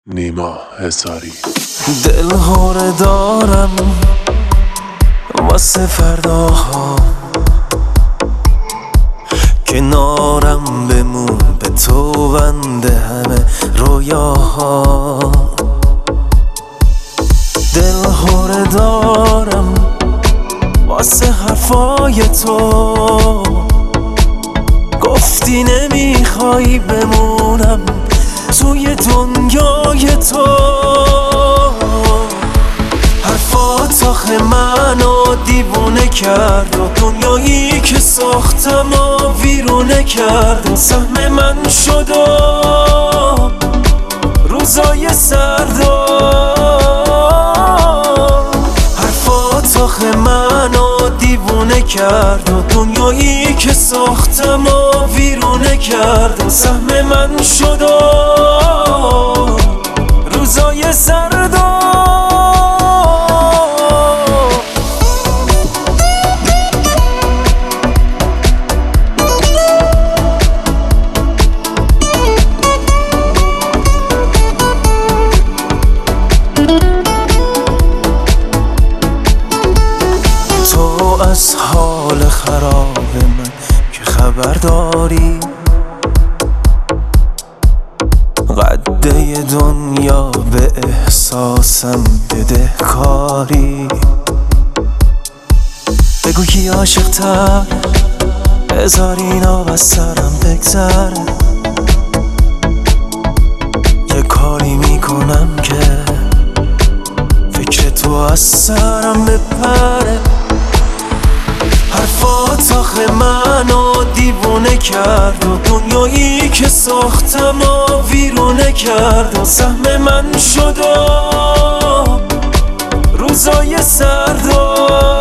نیما حصاری. دل هوره دارم واسه فرداها، کنارم بمون به تو بنده همه رویاها. دل هوره دارم واسه حرفای تو، گفتی نمیخوای بمونم توی دنیای تو. حرفات آخه منو دیوونه کرد و دنیایی که ساختم و ویرونه کرد. سهم من شد و روزای سردا. حرفات آخه منو دیوونه کرد و دنیایی که ساختم و ویرونه کرد. سهم من شد و روزای سردا. تو از حال خراب من که خبر داری، قده دنیا به احساسم بدهکاری. بگو کی عاشق تر، بذار اینا از سرم بگذره. یه کاری میکنم که فکر تو از سرم بپره. حرفات آخه منو دیوونه کرد و دنیایی که ساختم و ویرونه کرد. سهم من شد و روزای سردا.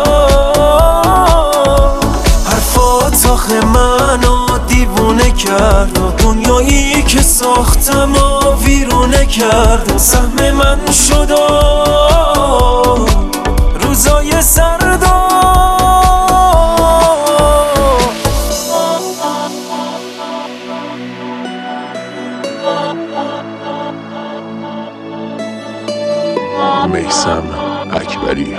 حرفات آخه منو دیوونه کرد و دنیایی که ساختم و ویرونه کرد. سهم من شد و روزای سردا. میثم اکبری.